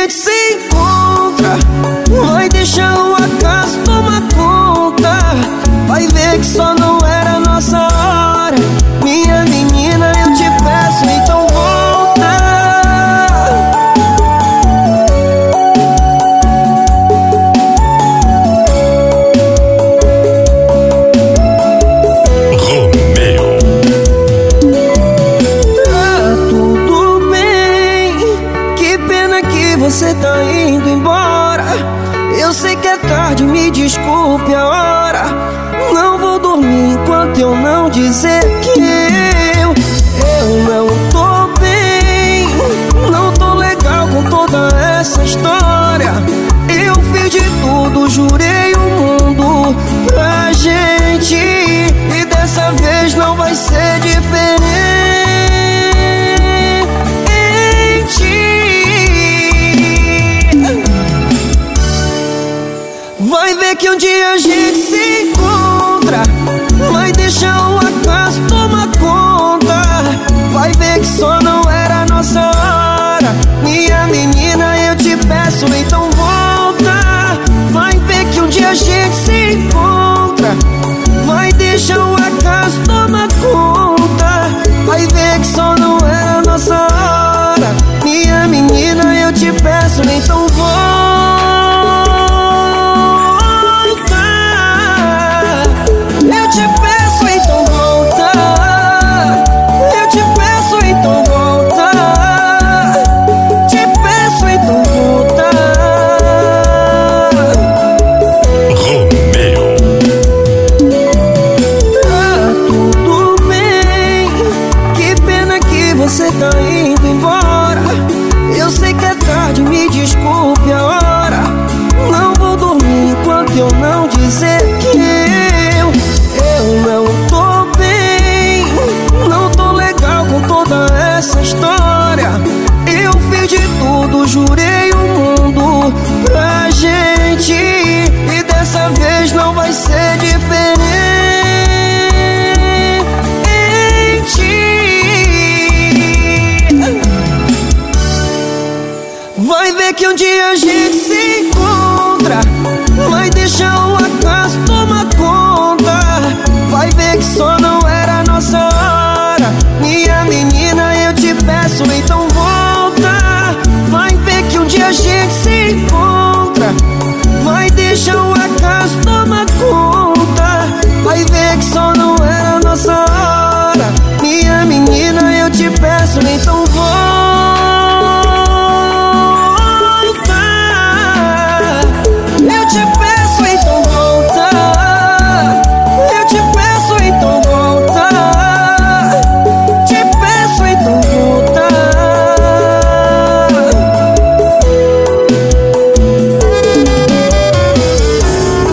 gente se encontra, vai deixar o acaso tomar conta. Vai ver que só não era nossa hora. Minha menina, eu te peço, então volta. Romeu. Tá tudo bem, que pena que você tá indo embora. Eu sei que é tarde, me desculpe a hora. Não vou dormir enquanto eu não dizer que eu não tô bem. Não tô legal com toda essa história. Eu fiz de tudo, jurei o mundo pra gente, e dessa vez não vai ser diferente. Vai ver que um dia a gente se encontra, vai deixar o acaso tomar conta. Vai ver que só não era nossa hora. Minha menina, eu te peço, então volta. Vai ver que um dia a gente se encontra, vai deixar o acaso tomar conta. Vai ver que só não era nossa hora. Minha menina, eu te peço, então volta. Eu te peço, então volta. Eu te peço, então volta. Te peço, então volta. Romeu. Tá tudo bem, que pena que você tá indo embora. Eu sei que é tarde, me desculpe a hora. Não vou dormir enquanto eu não dizer que eu não tô bem. Não tô legal com toda essa história. Eu fiz de tudo, jurei o mundo pra gente, e dessa vez não vai ser diferente. Vai ver que um dia a gente se encontra, vai deixar o acaso tomar conta. Vai ver que só não era nossa hora. Minha menina,